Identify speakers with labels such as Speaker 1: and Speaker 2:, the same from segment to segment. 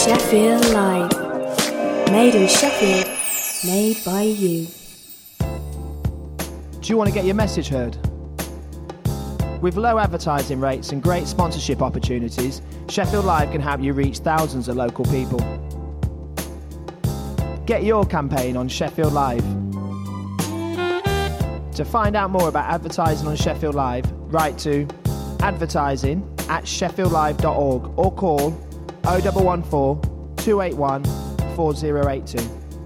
Speaker 1: Sheffield Live. Made in Sheffield, made by you.
Speaker 2: Do you want to get your message heard? With low advertising rates and great sponsorship opportunities, Sheffield Live can help you reach thousands of local people. Get your campaign on Sheffield Live. To find out more about advertising on Sheffield Live, write to advertising@sheffieldlive.org or call 0114 281 4082.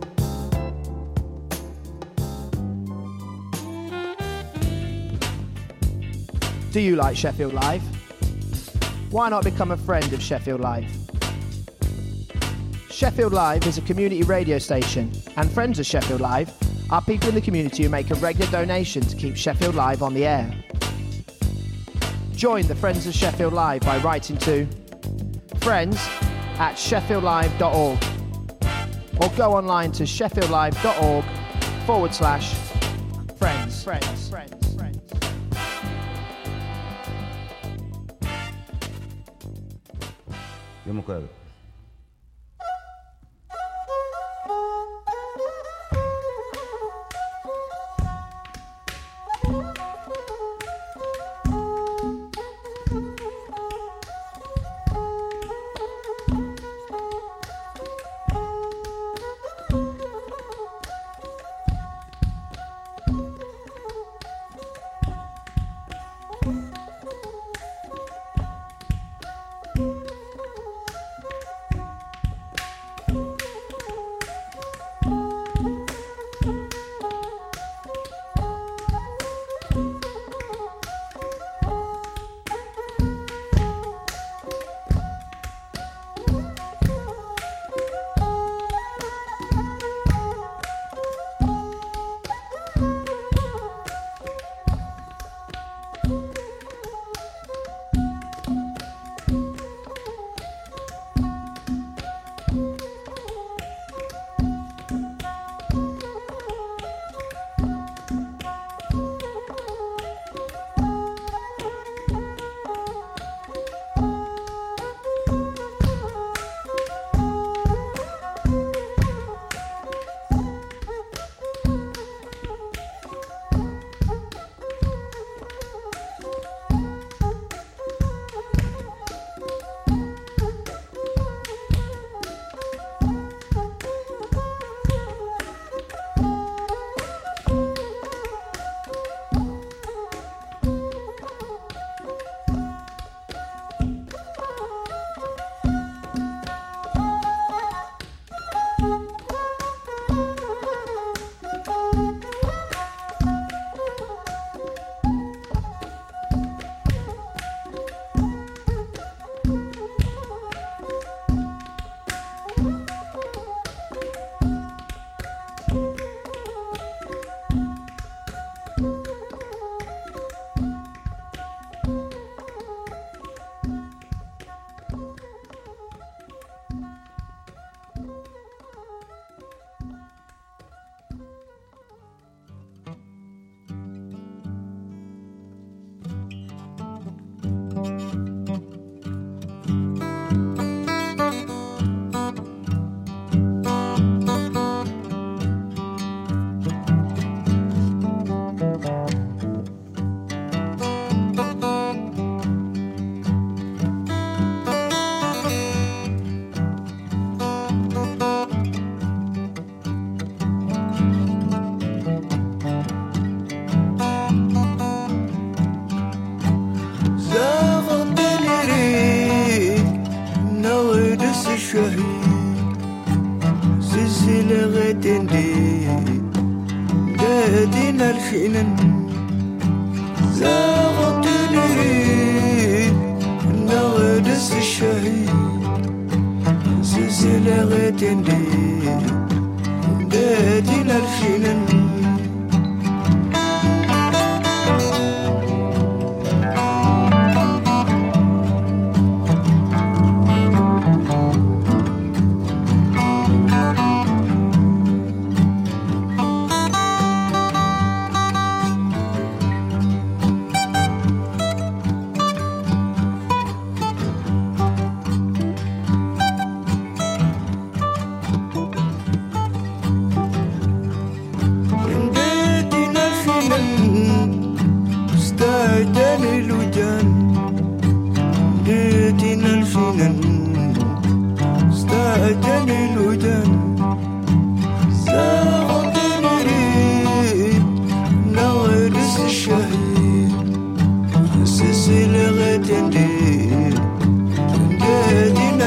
Speaker 2: Do you like Sheffield Live? Why not become a friend of Sheffield Live? Sheffield Live is a community radio station, and friends of Sheffield Live are people in the community who make a regular donation to keep Sheffield Live on the air. Join the Friends of Sheffield Live by writing to friends@sheffieldlive.org or go online to sheffieldlive.org/friends.
Speaker 3: Vamos com ela.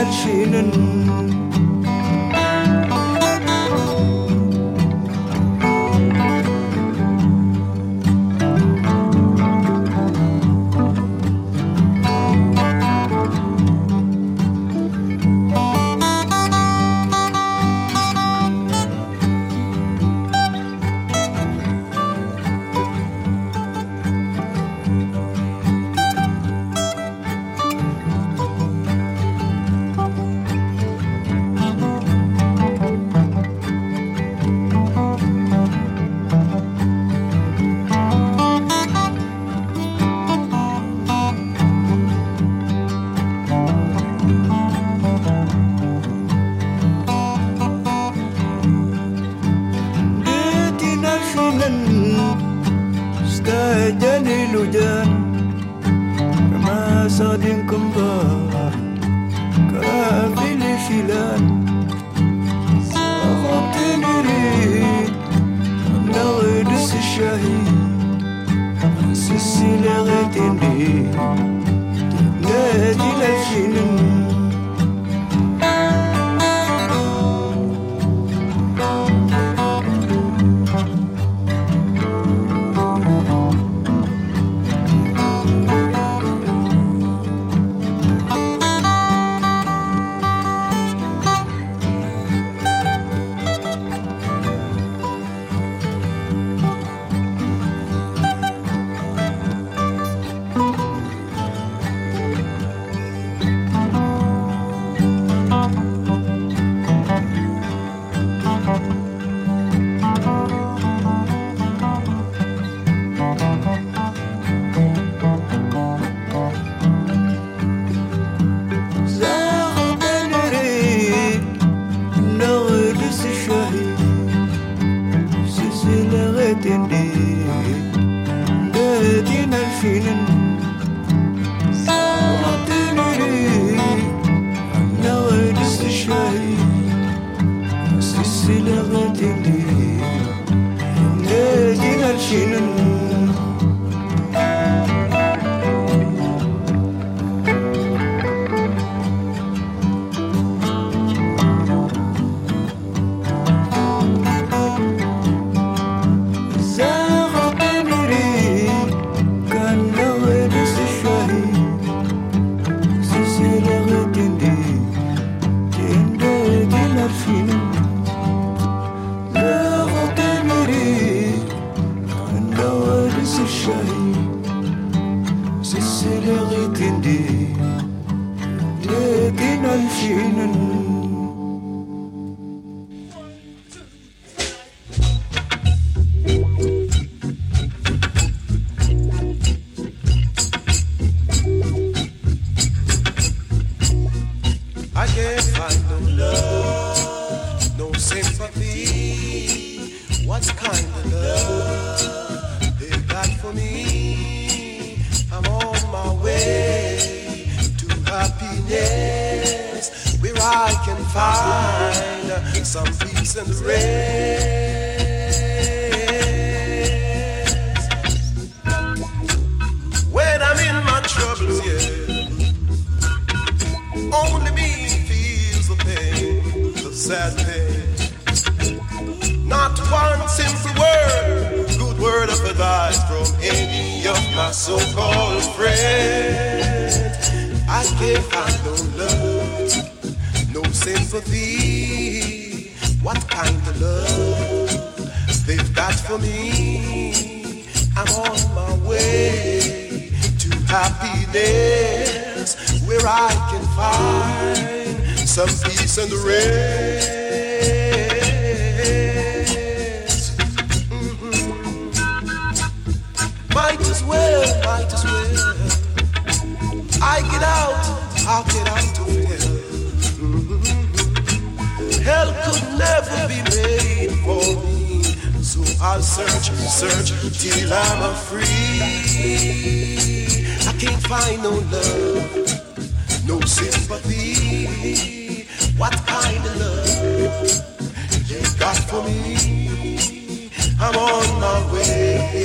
Speaker 4: الشينن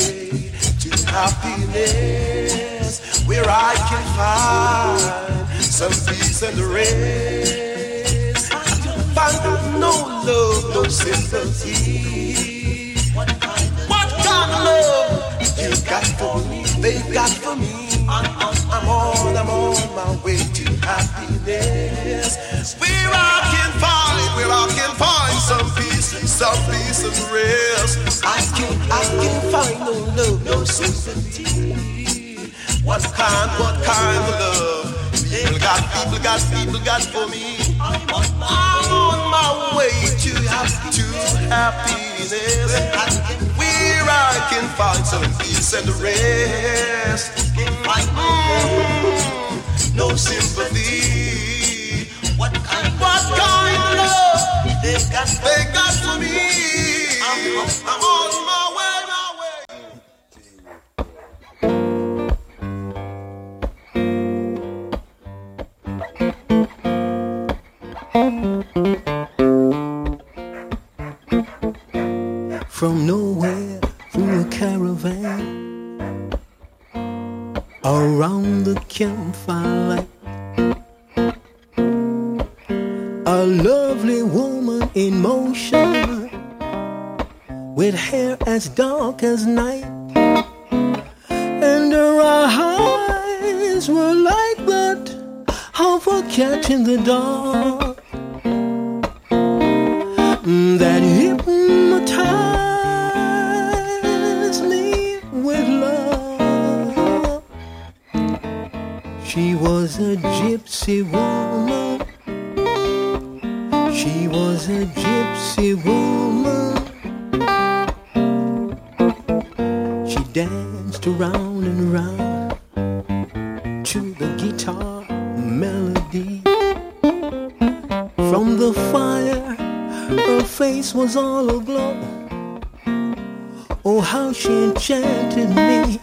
Speaker 5: happiness where I can find
Speaker 4: some peace and rest. Find no love, no sympathy. What kind of love you got for me? They got for me. I'm on my way to happiness. Where I can find some peace and rest. I can find no love, no sympathy. What kind of love people got for me? I'm on my way to happiness. Where I can find some peace and rest. No sympathy. What kind of love they got for me? I'm on my way.
Speaker 5: From nowhere through a caravan, around the campfire light, a lovely woman in motion, with hair as dark as night, and her eyes were like that of a cat in the dark, that hypnotized me with love. She was a gypsy woman. She was a gypsy woman. She danced around and around to the guitar melody. From the fire, her face was all aglow. Oh, how she enchanted me.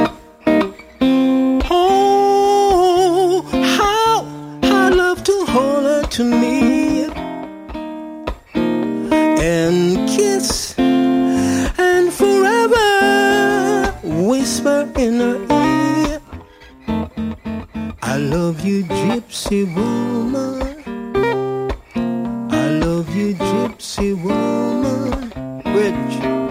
Speaker 5: Oh, how I love to hold her to me and kiss and forever whisper in her ear, I love you, gypsy woman. I love you, gypsy woman. Rich.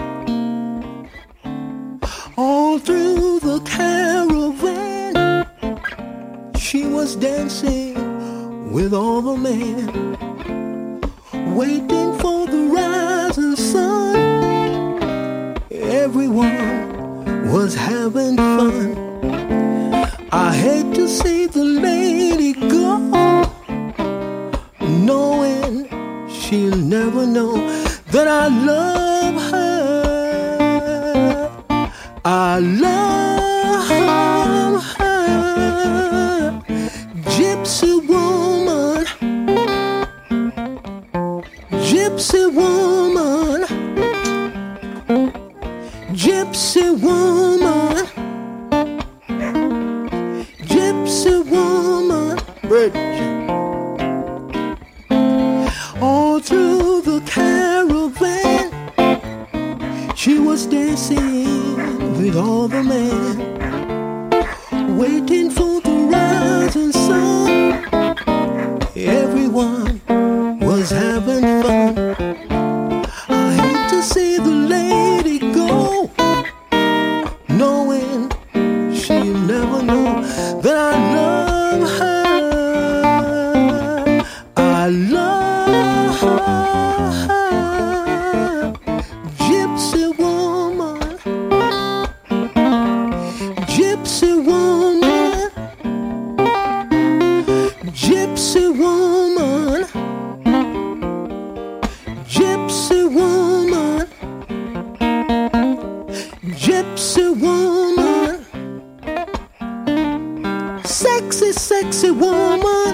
Speaker 5: All through the caravan, she was dancing with all the men, waiting for the rising sun. Everyone was having fun. I hate to see the lady go, knowing she'll never know that I love her. I love her, gypsy woman, gypsy woman, gypsy woman, gypsy woman. All through the caravan, she was dancing with all the men, waiting for the rising sun. Everyone was having fun. I hate to see the lady go, knowing she'll never know that I love her. I love her, gypsy woman, gypsy woman, gypsy woman, gypsy woman, gypsy woman, sexy, sexy woman,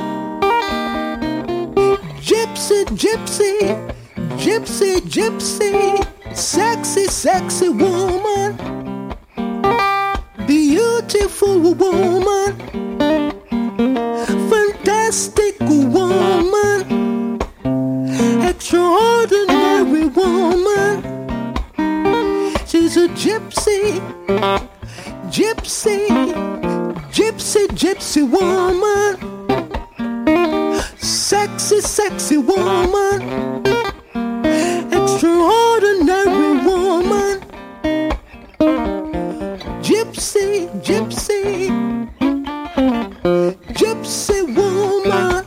Speaker 5: gypsy, gypsy, gypsy, gypsy, sexy, sexy woman, beautiful woman, fantastic woman, extraordinary woman. She's a gypsy, gypsy, gypsy, gypsy woman. Gypsy, sexy woman, extraordinary woman. Gypsy, gypsy, gypsy woman,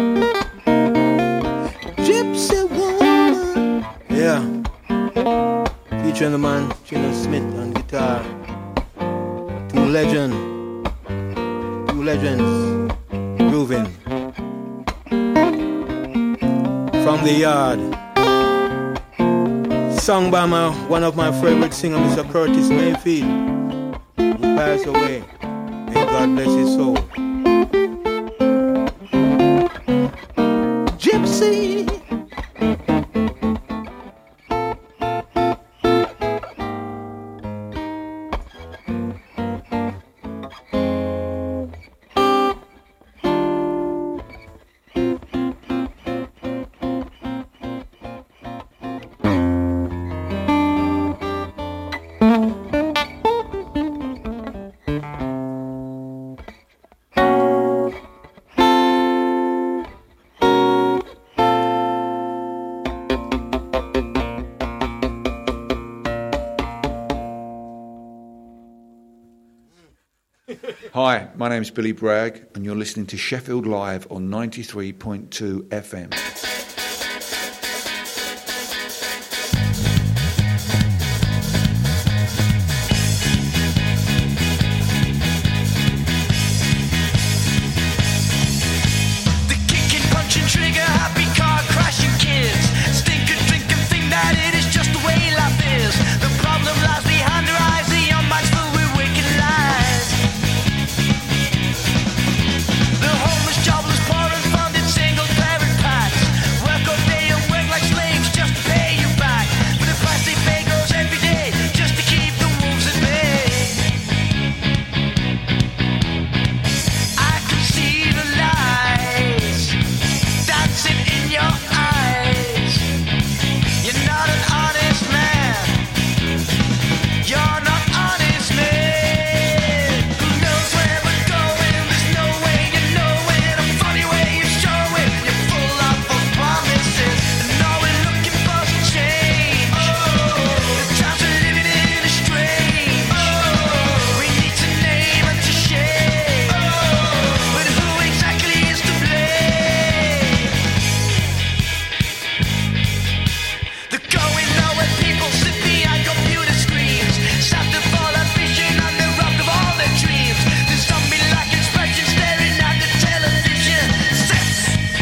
Speaker 5: gypsy woman. Yeah, featuring the man Gina Smith on guitar. Two legends grooving from the yard. Sung by one of my favorite singers, Mr. Curtis Mayfield, who passed away. May God bless his soul. Gypsy.
Speaker 6: Hi, my name's Billy Bragg, and you're listening to Sheffield Live on 93.2 FM.
Speaker 4: The kicking, punching, trigger, happy car crashing kids. Stinking, drinking, think that it is just the way life is. The problem lies behind their eyes, the young minds filled with wicked lies. The homeless, jobless, poor and funded single parent packs work all day and work like slaves just to pay you back. But the price they pay goes every day just to keep the wolves at bay. I can see the lies dancing in your eyes. You're not an honest man. You're not honest man. Who knows where we're going? There's no way you know it. A funny way you show it. You're full of promises, and all we're looking for is change. The times we're living in is strange. We need to name and to shame. But who exactly is to blame? The going nowhere people sit behind computer screens, sapped of all ambition and the rock of all their dreams. The zombie-like expression staring at the television sets.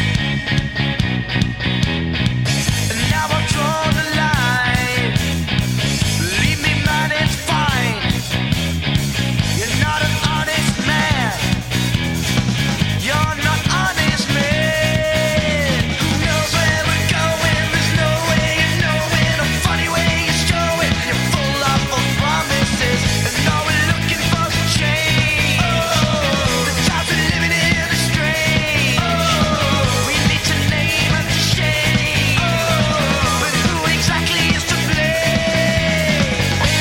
Speaker 4: And now I've drawn the line. Believe me, man, it's fine. You're not an honest man. You're not honest man. Who knows where we're going? There's no way you know it. A funny way you show it. You're full of promises, and all we're looking for is change. The times we're living in is strange. We need to name and to shame. But who exactly is to blame?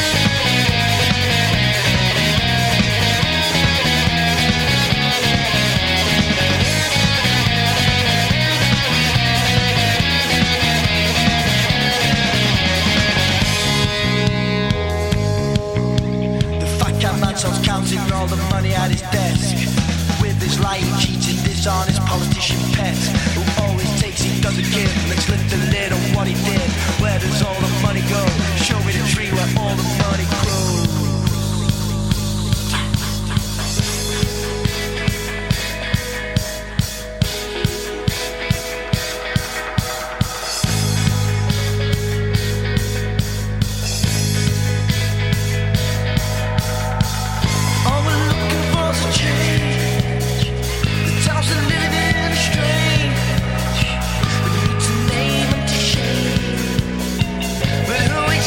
Speaker 4: The fat cat man starts counting all the money at his desk with his lying, cheating, dishonest politician pet who always takes, he doesn't give. Let's lift the lid on what he did. Where does all the money go? Show me the tree where all the money grows. All we're looking for is a change. The times we're living in are strange. We need to name and to shame. But who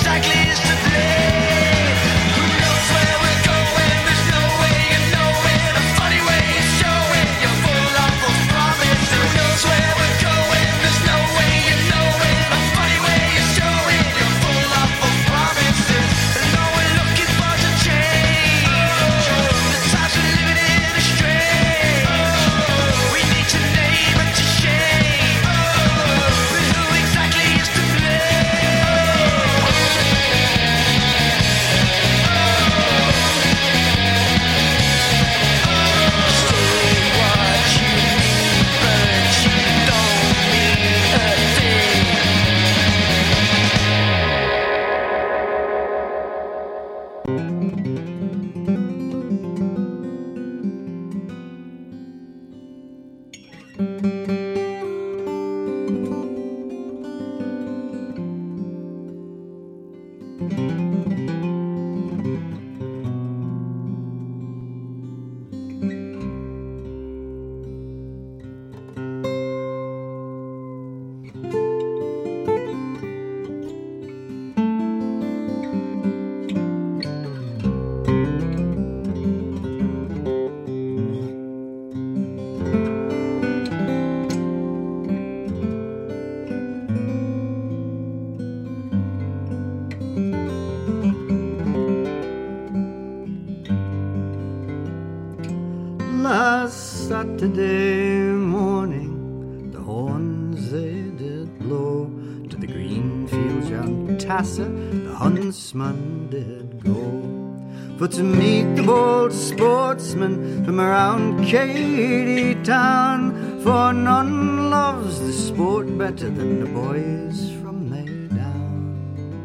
Speaker 7: Saturday morning, the horns they did blow. To the green fields round Tassa, the huntsman did go. For to meet the bold sportsmen from around Katy town, for none loves the sport better than the boys from Maydown.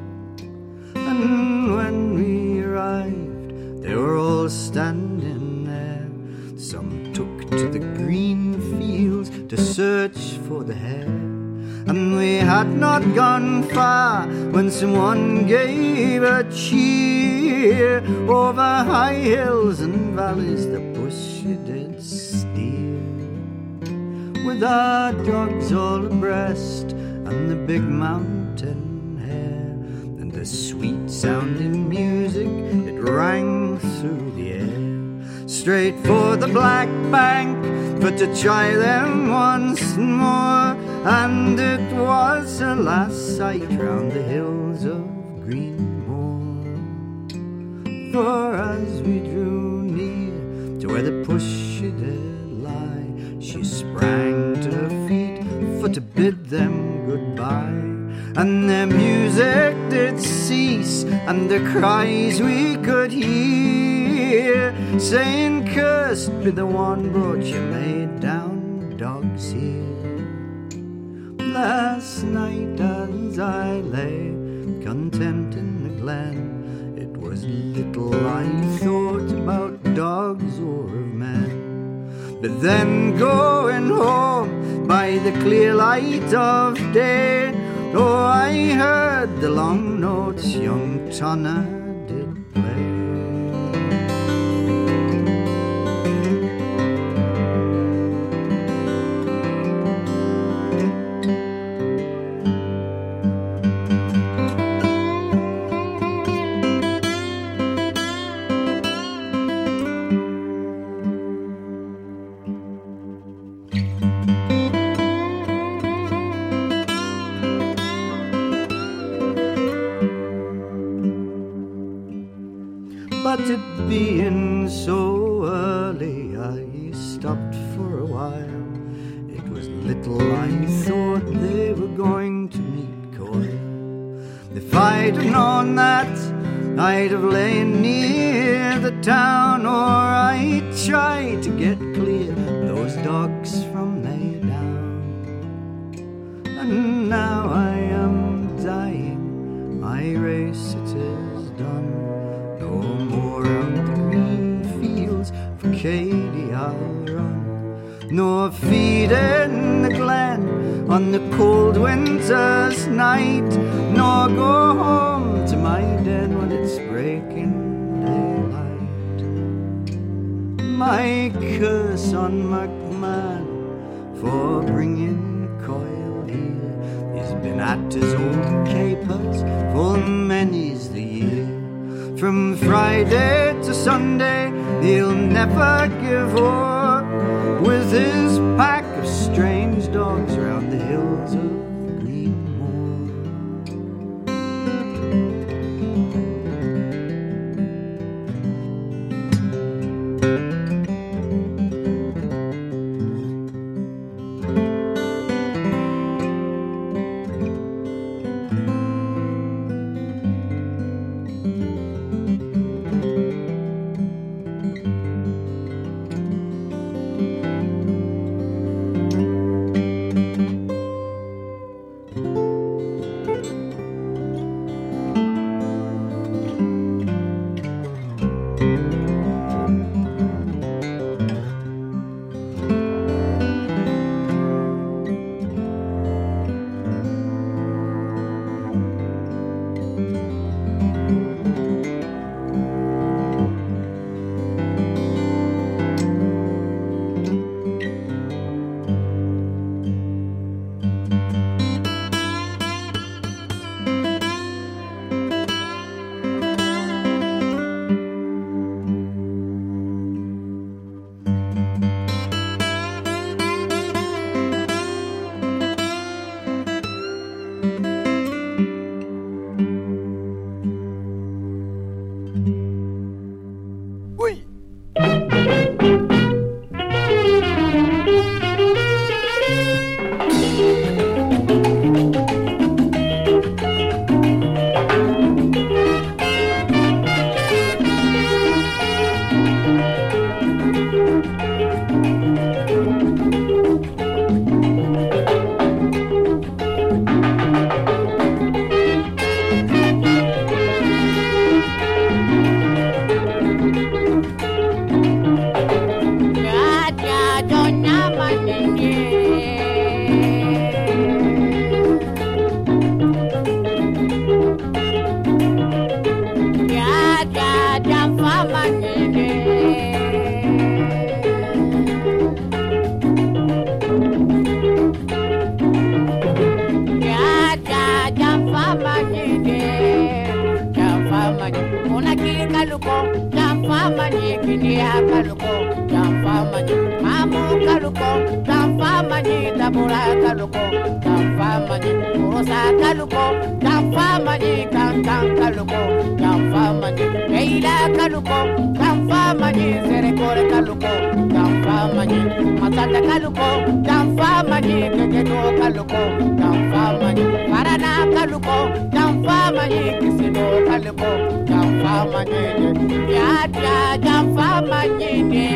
Speaker 7: And when we arrived, they were all standing there. Some took to the green fields to search for the hare. And we had not gone far when someone gave a cheer. Over high hills and valleys the bush did steer, with our dogs all abreast and the big mountain hare, and the sweet sounding music it rang through the air. Straight for the Black Bank, for to try them once more. And it was a last sight round the hills of Greenmore. For as we drew near to where the push did lie, she sprang to her feet for to bid them goodbye. And their music did cease, and their cries we could hear, saying, "Cursed be the one brought you made down dogs here." Last night as I lay content in the glen, it was little I thought about dogs or of men. But then going home by the clear light of day, oh, I heard the long notes young Tonner did play. But it being so early, I stopped for a while. It was little I thought they were going to meet Coyle. If I'd have known that, I'd have lain near the town, or I'd try to get clear those dogs from Maydown. And now I am dying, my race it is done. No more on the green fields for Katy I'll run, nor feed in the glen on the cold winter's night, nor go home to my den when it's breaking daylight. My curse on McMahon for bringing Coyle here, he's been at his old capers for many's the year. From Friday to Sunday, he'll never give up, with his pack of strange dogs round the hills of Greenmore.
Speaker 8: ya kaluko jamfamani mamu kaluko jamfamani dabura kaluko jamfamani rosa kaluko jamfamani kankan kaluko jamfamani leila kaluko jamfamani serekore kaluko jamfamani masanda kaluko jamfamani kekedo kaluko jamfamani parana kaluko jamfamani kisido kaluko jamfamani ya jamfamani ne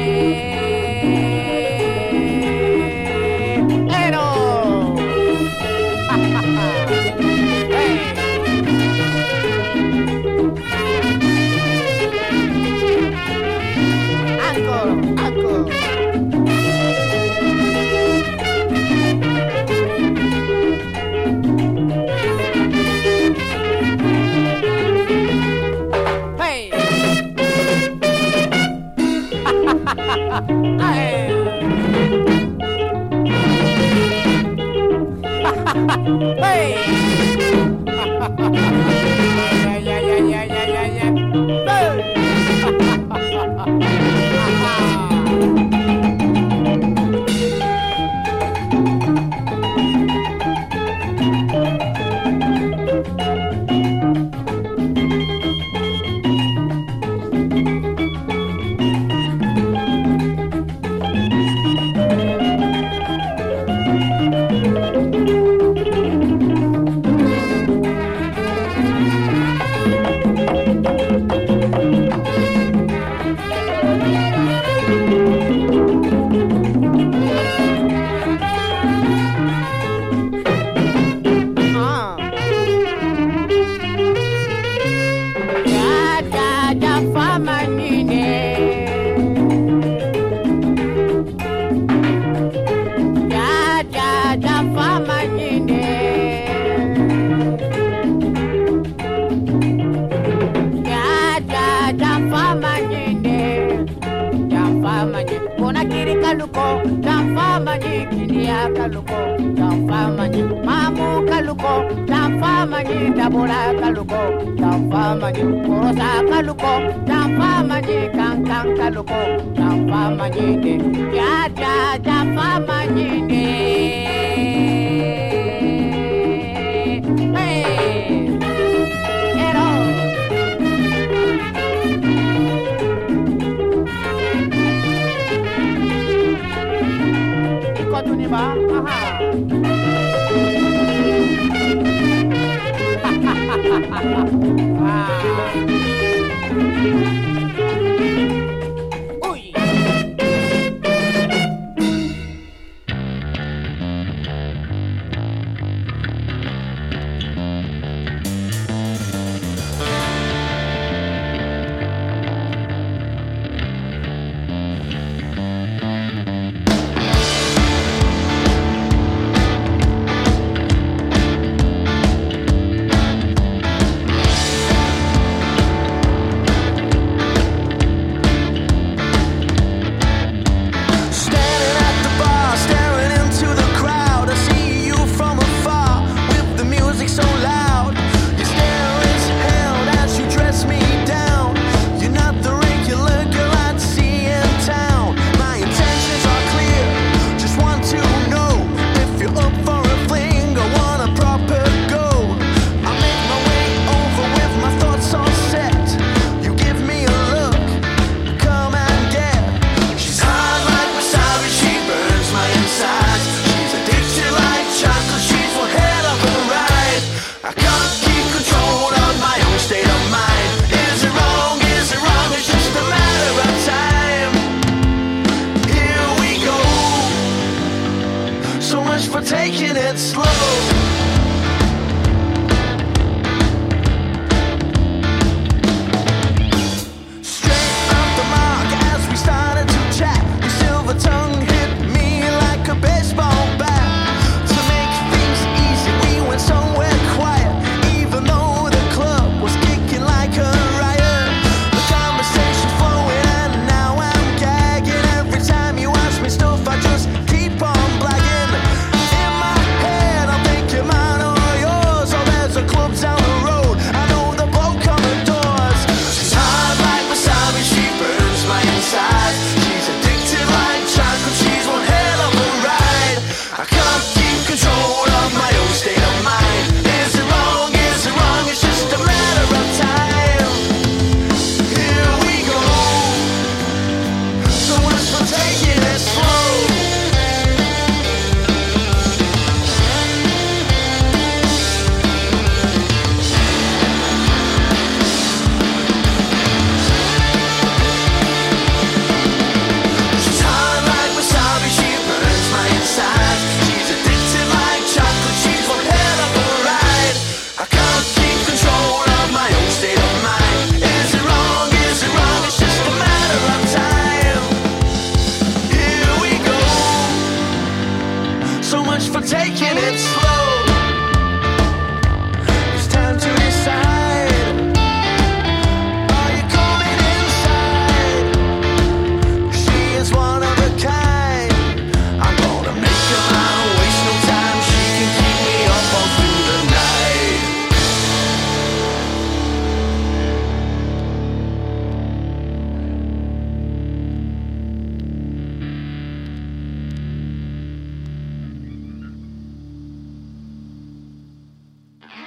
Speaker 8: ero hey uncle hey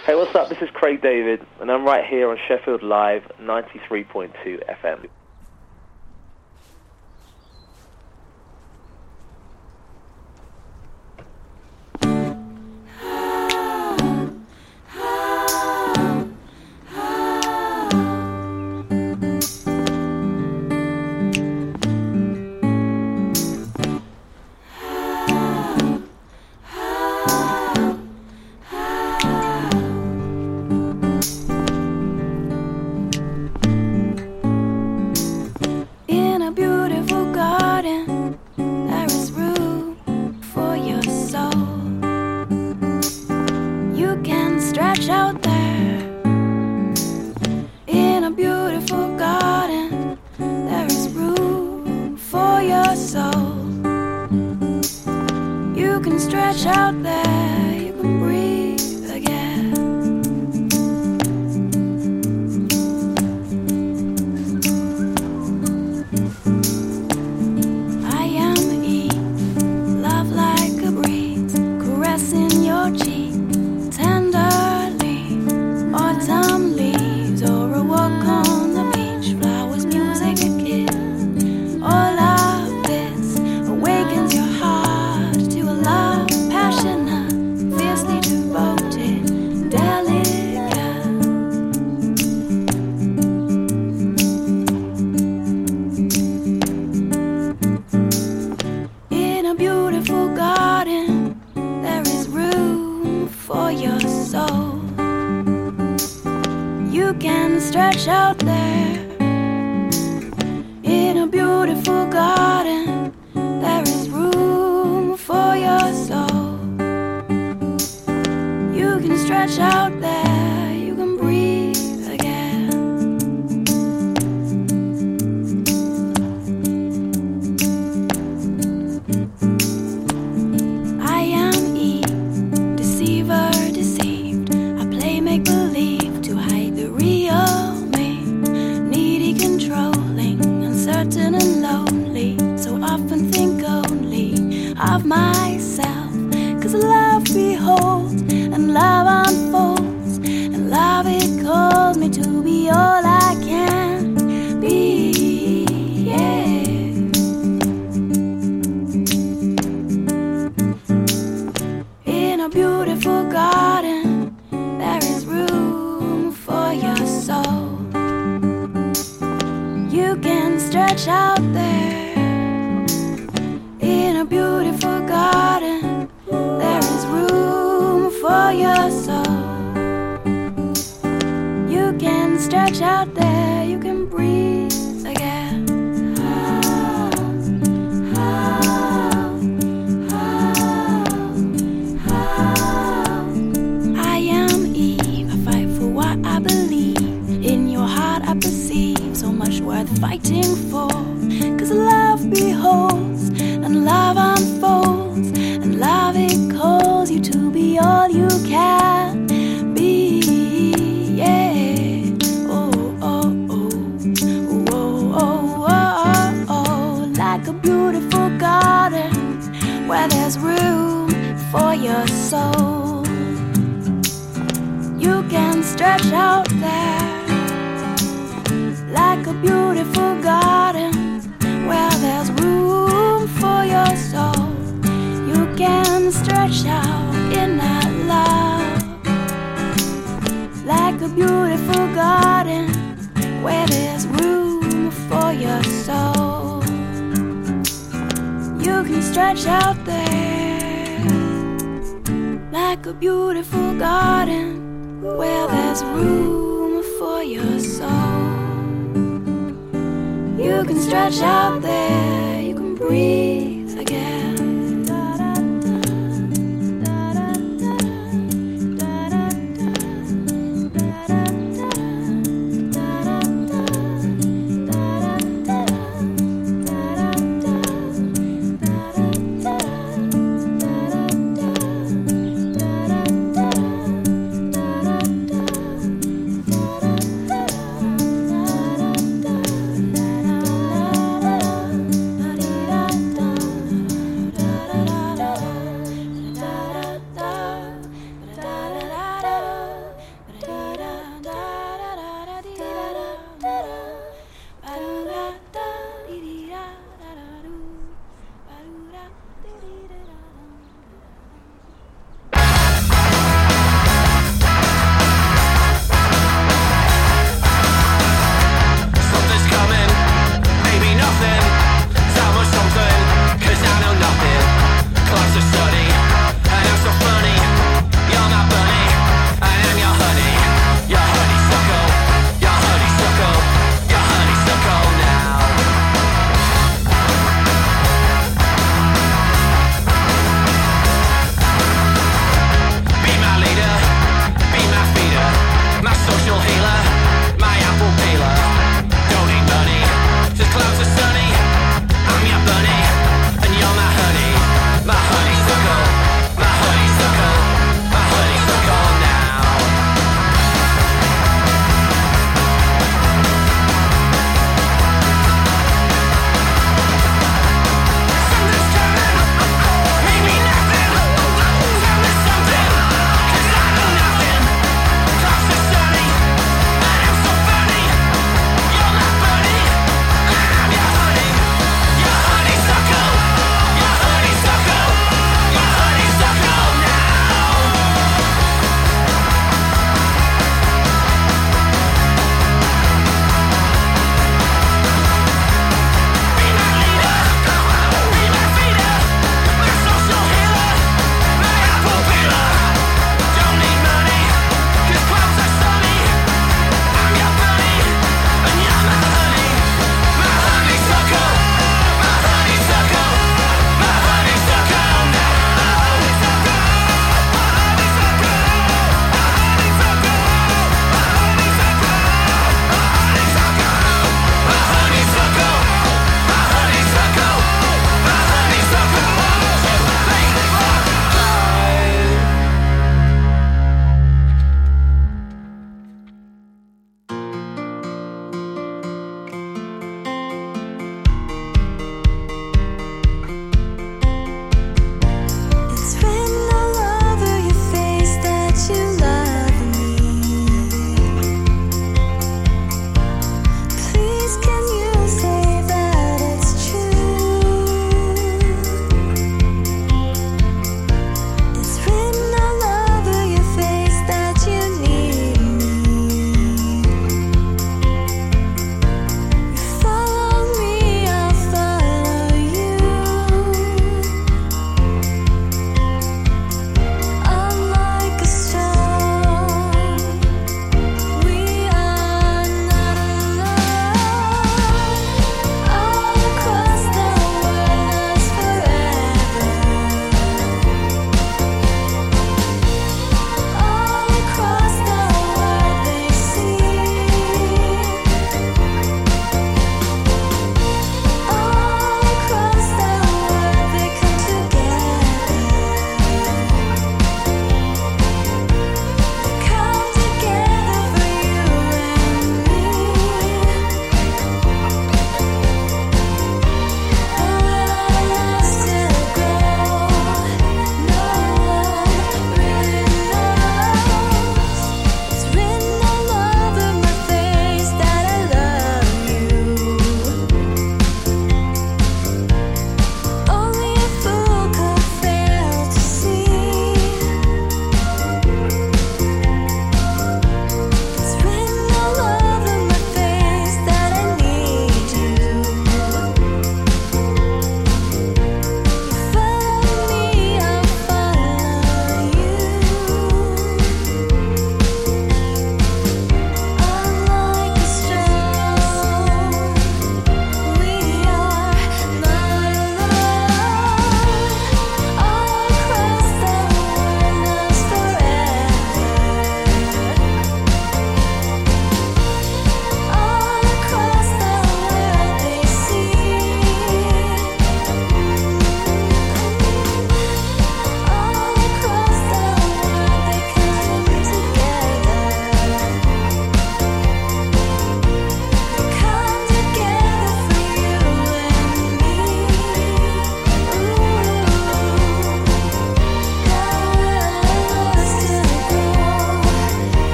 Speaker 9: Hey, what's up? This is Craig David, and I'm right here on Sheffield Live 93.2 FM.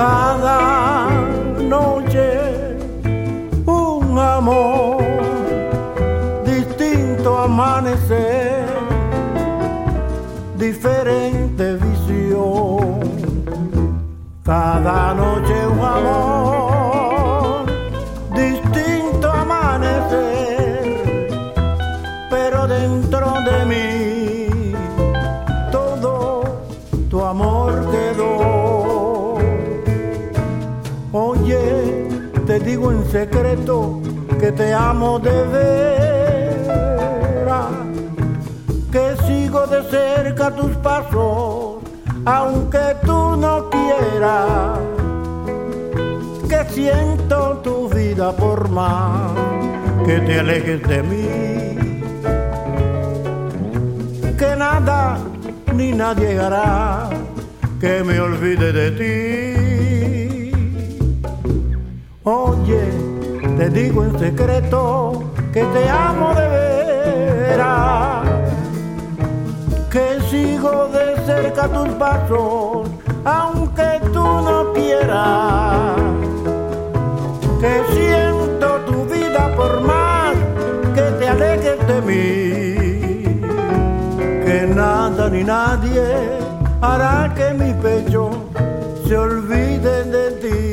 Speaker 5: cada noche un amor, distinto amanecer, diferente visión. Cada noche un amor, distinto amanecer, pero dentro de mí todo tu amor quedó. Oye, te digo en secreto que te amo de veras, que sigo de cerca tus pasos, aunque tú no quieras, que siento tu vida por más que te alejes de mí, que nada ni nadie hará que me olvide de ti. Oye, te digo en secreto que te amo de veras, que sigo de cerca tus pasos, aunque tú no quieras, que siento tu vida por más que te alejes de mí, que nada ni nadie hará que mi pecho se olvide de ti.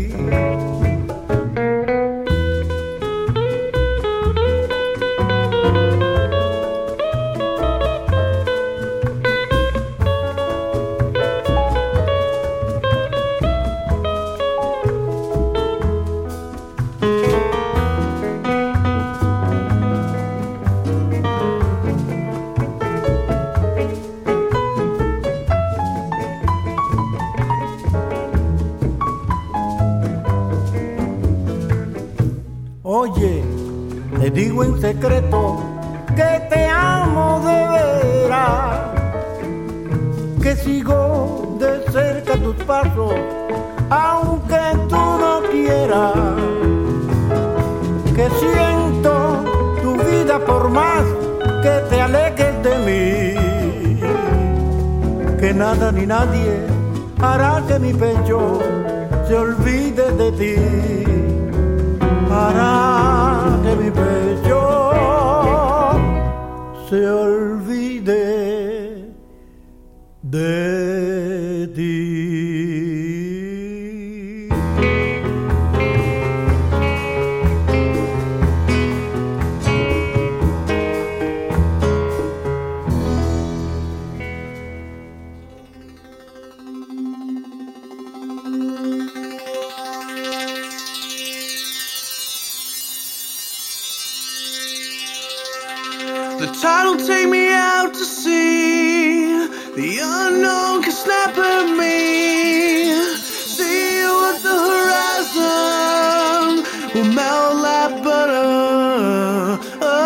Speaker 5: Oye, te digo en secreto que te amo de veras, que sigo de cerca tus pasos, aunque tú no quieras, que siento tu vida por más que te alejes de mí, que nada ni nadie hará que mi pecho se olvide de ti, hará que mi pecho se olvide de ti.
Speaker 10: The tide will take me out to sea. The unknown can snap at me. See you at the horizon. We'll melt like butter.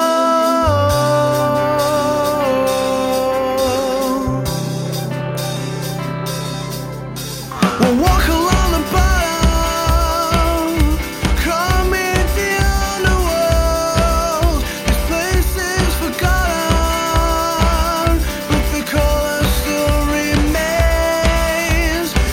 Speaker 10: We'll walk along the bottom. Come in the underworld. This place is forgotten, but the color still remains.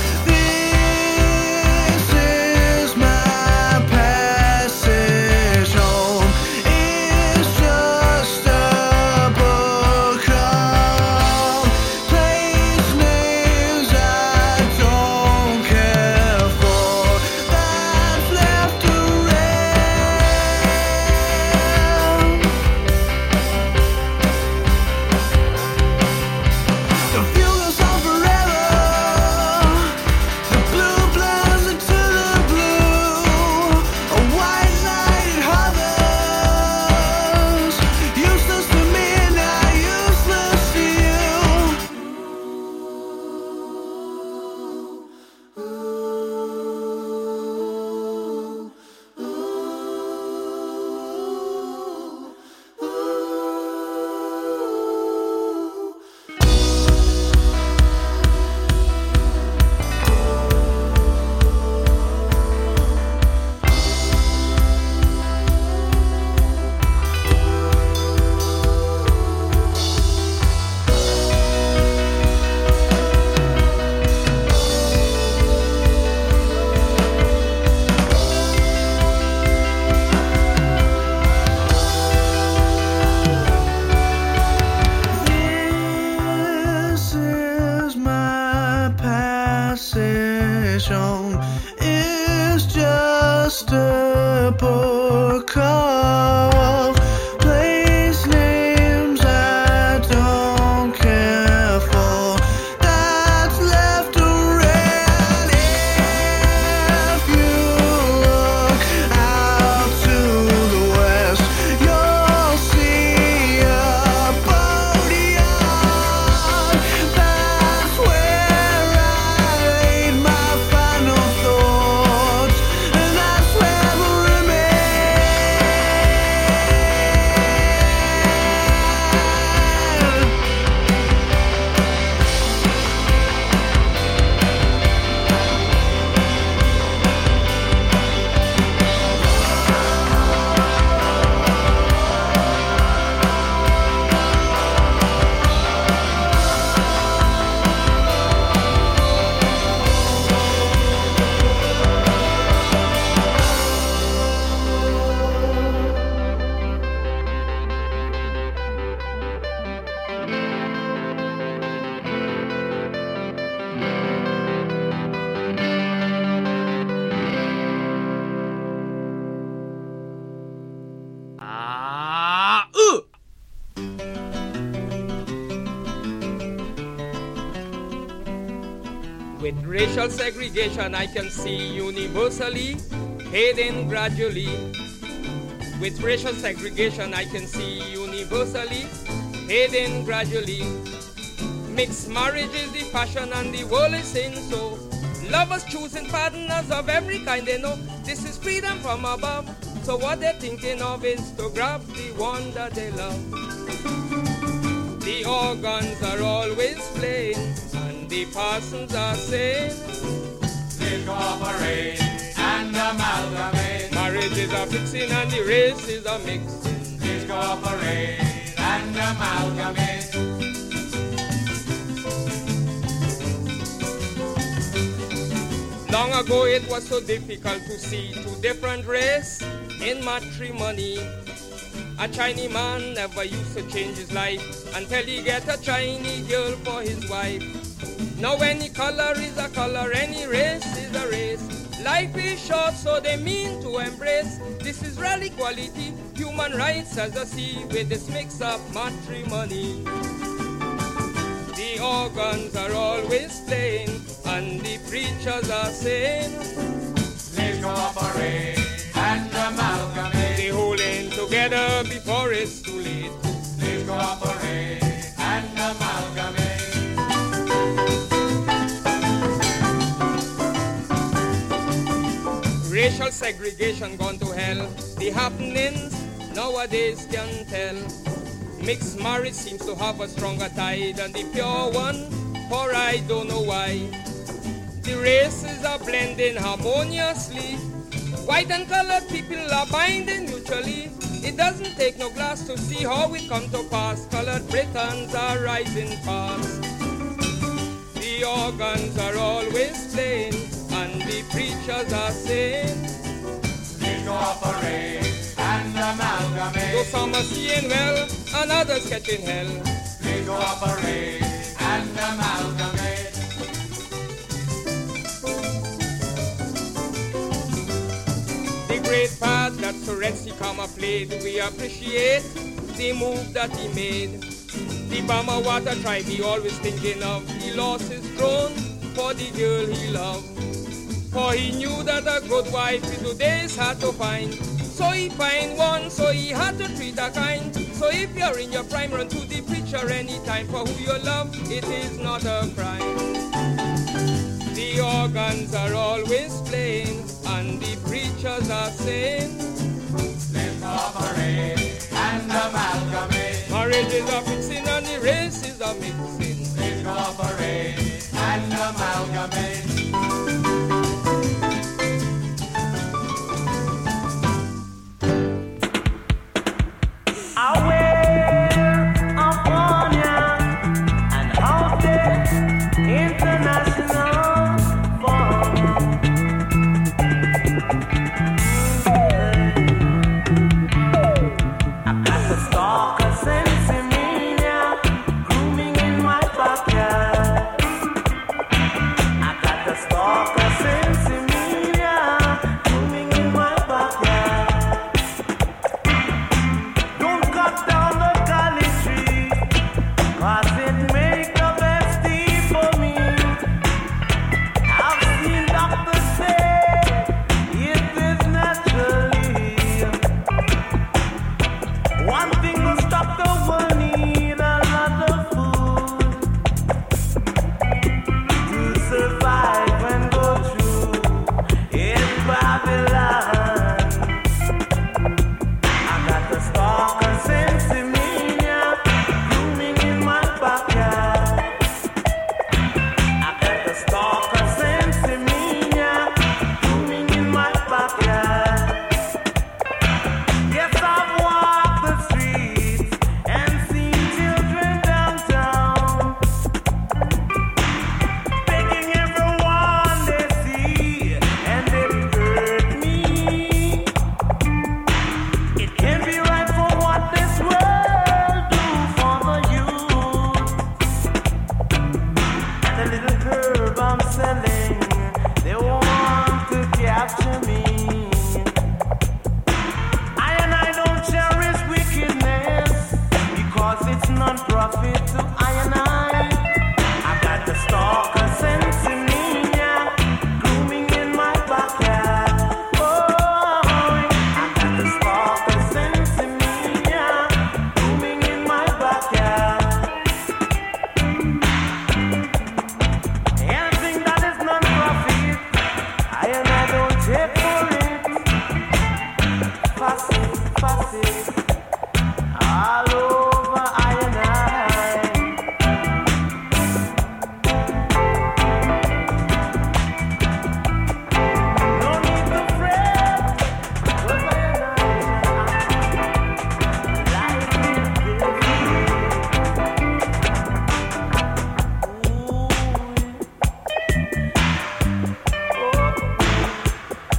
Speaker 10: is just a book of place names I don't care for. That's left to read. If you look out to the west, you'll see a boatyard. That's where I laid my final thoughts, and that's where we'll remain.
Speaker 11: With racial segregation, I can see universally, fading gradually. With racial segregation, I can see universally, fading gradually. Mixed marriage is the fashion and the world is saying so. Lovers choosing partners of every kind, they know this is freedom from above. So what they're thinking of is to grab the one that they love. The organs are always playing, and the parsons are saying,
Speaker 12: They cooperate and amalgamate.
Speaker 11: marriages are fixing and the races are mixing.
Speaker 12: They cooperate and amalgamate.
Speaker 11: Long ago it was so difficult to see two different races in matrimony. A Chinese man never used to change his life until he get a Chinese girl for his wife. Now any color is a color, any race is a race. Life is short, so they mean to embrace. This is real equality, human rights as a sea with this mix-up matrimony. The organs are always playing, and the preachers are saying,
Speaker 12: They cooperate and amalgamate.
Speaker 11: they holding together before it's too late.
Speaker 12: They cooperate and amalgamate.
Speaker 11: Racial segregation gone to hell. The happenings nowadays can tell. Mixed marriage seems to have a stronger tie than the pure one, for I don't know why. The races are blending harmoniously. White and colored people are binding mutually. It doesn't take no glass to see how it come to pass. Colored Britons are rising fast. The organs are always playing, and the preachers are saying,
Speaker 12: They cooperate and amalgamate.
Speaker 11: though some are seeing well, and others catching hell.
Speaker 12: They cooperate and amalgamate.
Speaker 11: The great part that Sorensi Kama played, we appreciate the move that he made. The Bama Water tribe he always thinking of. He lost his throne for the girl he loved. For he knew that a good wife in today's hard to find. So he find one, so he had to treat her kind. So if you're in your prime, run to the preacher anytime. For who you love, it is not a crime. The organs are always playing, and the preachers are saying,
Speaker 12: They cooperate and amalgamate.
Speaker 11: marriages are fixing and the races are mixing.
Speaker 12: They cooperate and amalgamate.
Speaker 10: International Forum.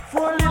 Speaker 5: For a little